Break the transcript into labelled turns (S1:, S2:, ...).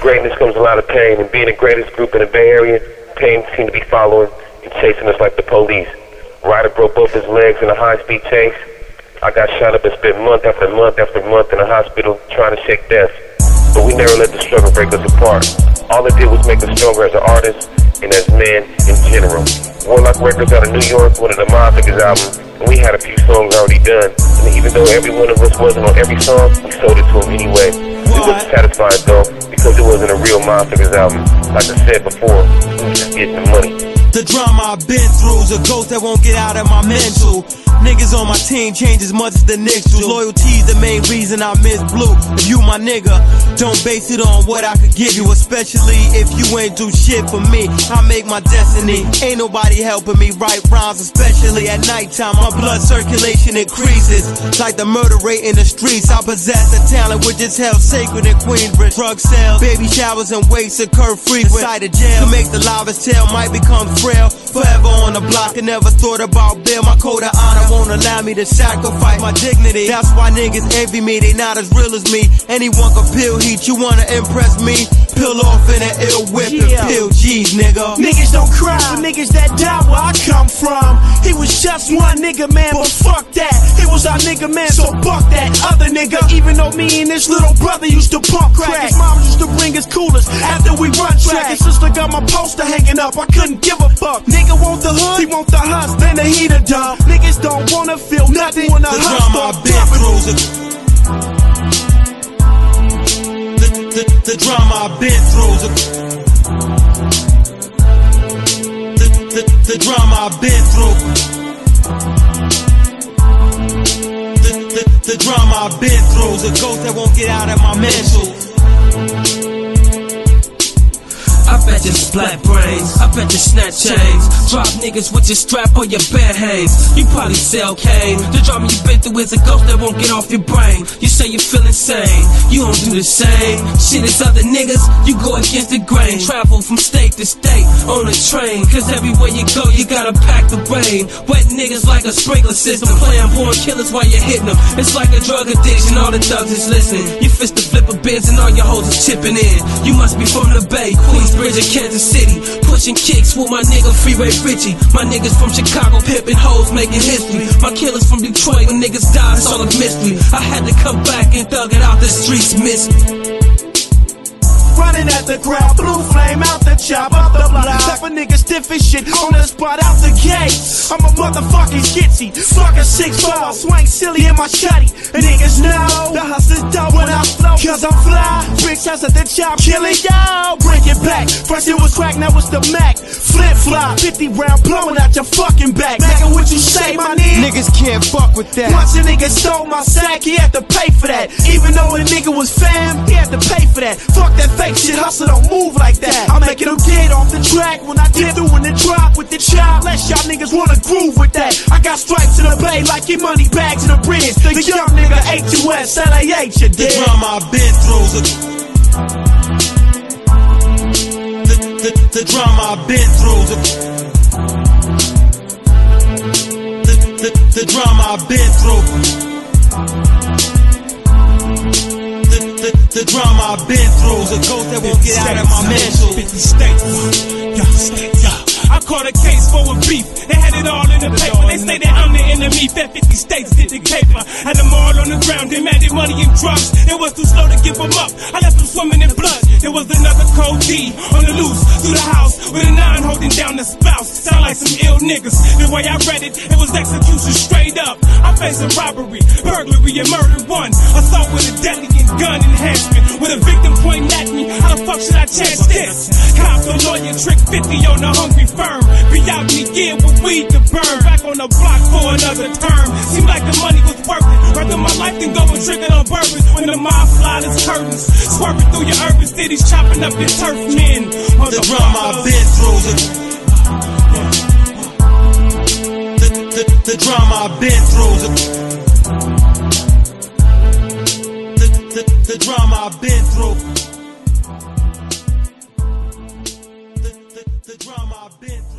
S1: greatness comes a lot of pain, and being the greatest group in the Bay Area, pain seemed to be following and chasing us like the police. Ryder broke both his legs in a high-speed chase. I got shot up and spent month after month after month in a hospital trying to shake death. But we never let the struggle break us apart. All it did was make us stronger as an artist and as men in general. Warlock Records out of New York, one of the Motherfuckers albums, and we had a few songs already done. And even though every one of us wasn't on every song, we sold it to them anyway. We wasn't satisfied though, because it wasn't a real Motherfuckers album. Like I said before, we was just getting the money.
S2: The drama I've been through's a ghost that won't get out of my mental. Niggas on my team change as much as the Knicks do. Loyalty's the main reason I miss blue. If you my nigga, don't base it on what I could give you, especially if you ain't do shit for me. I make my destiny. Ain't nobody helping me write rhymes, especially at nighttime. My blood circulation increases like the murder rate in the streets. I possess a talent which is held sacred in Queensbridge. Drug sales, baby showers, and waste occur frequent. Inside of jail, to make the loudest tale might become frail. Forever on the block, I never thought about bail. My code of honor won't allow me to sacrifice my dignity. That's why niggas envy me, they not as real as me. Anyone can peel heat, you wanna impress me? Peel off in an ill whip and peel G's, nigga.
S3: Niggas don't cry for niggas that die where I come from. He was just one nigga, man, but fuck that. He was our nigga, man, so fuck that other nigga. Even though me and this little brother used to pump crack, his mom used to bring us coolers after we run track. His sister got my poster hanging up, I couldn't give a fuck. Nigga want the hood, he want the hustle, then the heater done. Niggas don't wanna feel nothing when the hustle.
S2: The drama I've been through. The drama I've been through. The drama I've been through is a ghost that won't get out of my mental.
S4: I bet you splat brains, I bet you snatch chains. Drop niggas with your strap on your bare hands. You probably sell cane. The drama you been through is a ghost that won't get off your brain. You say you feel insane, you don't do the same shit as other niggas, you go against the grain. Travel from state to state on a train, cause everywhere you go you gotta pack the rain. Wet niggas like a sprinkler system, playing born killers while you're hitting them. It's like a drug addiction, all the thugs is listening. You fist the flip of bins and all your hoes is chipping in. You must be from the Bay, Queensbridge or Kansas City, pushing kicks with my nigga Freeway Richie. My niggas from Chicago pimping hoes making history. My killers from Detroit, when niggas die it's all a mystery. I had to come back and thug it out, the streets miss me.
S3: Running at the crowd, blue flame out the chop, up the block. Left a nigga stiff as shit on the spot out the gate. I'm a motherfucking skitsy, fuck a 6'4", swing silly in my shotty. And niggas know the hustle's dope when I flow, cause I'm fly. Bricks house at the chop, killing y'all. Bring it back, first it was crack, now it's the Mac. Flip flop, 50 round blowing out your fucking back. Nigga, what you say, my nigga?
S2: Niggas can't fuck with that.
S3: Once a nigga stole my sack, he had to pay for that. Even though a nigga was fam, he had to pay for that. Fuck that fake shit, hustle don't move like that. I'm making them get off the track when I dip through in the drop with the chop. Less y'all niggas wanna groove with that. I got stripes in the bay like your money bags in the bridge. The young nigga H.U.S. LAH, you dig?
S2: The drama I've been through. The drama I've been through. The drama I've been through. The drama I've been through is a ghost that won't get out of my mental.
S5: 50 states, I caught a case for a beef. They had it all in the paper. They say that I'm the enemy. That 50 states did the paper. Had them all on the ground, demanded money and drugs. It was too slow to give them up. I left them swimming in blood. There was another cold D on the loose through the house with a 9 holding down the spouse. Sound like some ill niggas. The way I read it, it was execution straight up. I faced a robbery, burglary, and murder one. Assault with a deadly and gun enhancement. With a victim pointing at me, how the fuck should I chance this? Cops, a lawyer, trick 50 on the hungry firm. Be out in the year with weed to burn. Back on the block for another term. Seemed like the money was worth it. Rather my life than going triggered on purpose. When the mob fly his curtains, swerving through your urban cities, chopping up your turf men.
S2: The drama I've been through. The drama I've been through. The drama I've been through. The drama I've been through.